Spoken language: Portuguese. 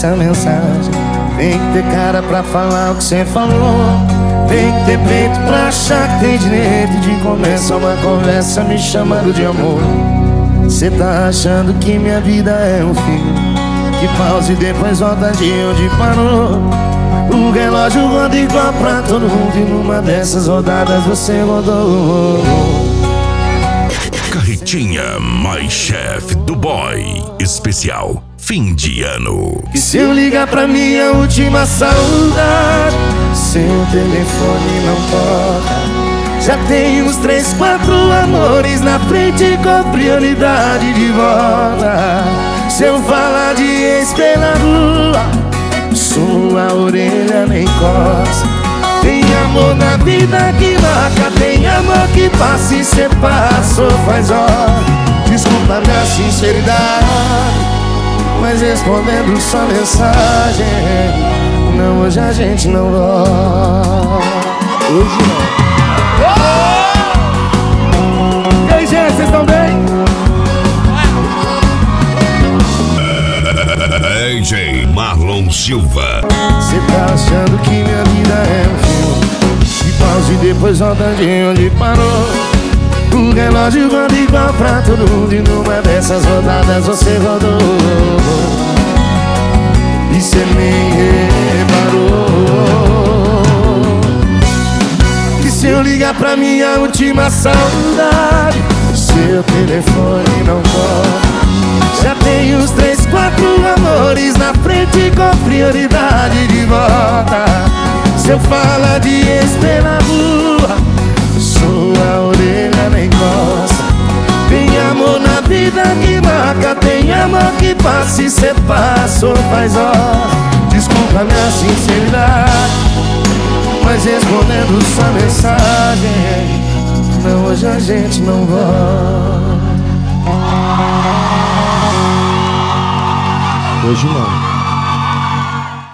essa mensagem. Tem que ter cara pra falar o que cê falou. Tem que ter peito pra achar que tem direito de começar uma conversa me chamando de amor. Cê tá achando que minha vida é um filme que pausa e depois volta de onde parou. O relógio roda igual pra todo mundo e numa dessas rodadas você rodou. Carretinha My Chef do Boy especial fim de ano. E se eu ligar pra minha última saudade, seu telefone não toca. Já tem uns 3, 4 amores na frente com prioridade de volta. Se eu falar de ex pela rua, sua orelha nem coça. Tem amor na vida que marca, tem amor que passa e cê passou faz hora. Desculpa minha sinceridade, mas respondendo sua mensagem, não, hoje a gente não volta. Hoje não. E aí, gente, vocês estão bem? DJ Marlon Silva. Cê tá achando que minha vida é um filme que pausa e depois volta de onde parou. O relógio roda igual pra todo mundo e numa dessas rodadas você rodou. E cê nem reparou que se eu ligar pra minha última saudade, seu telefone não toca. Já tem uns 3, 4 amores na frente com prioridade de volta. Se eu falar de ex pela rua, sua orelha nem coça. Tem amor na vida que marca, tem amor que passa e cê passou faz hora. Desculpa minha sinceridade, mas respondendo sua mensagem, não, hoje a gente não volta. Hoje não.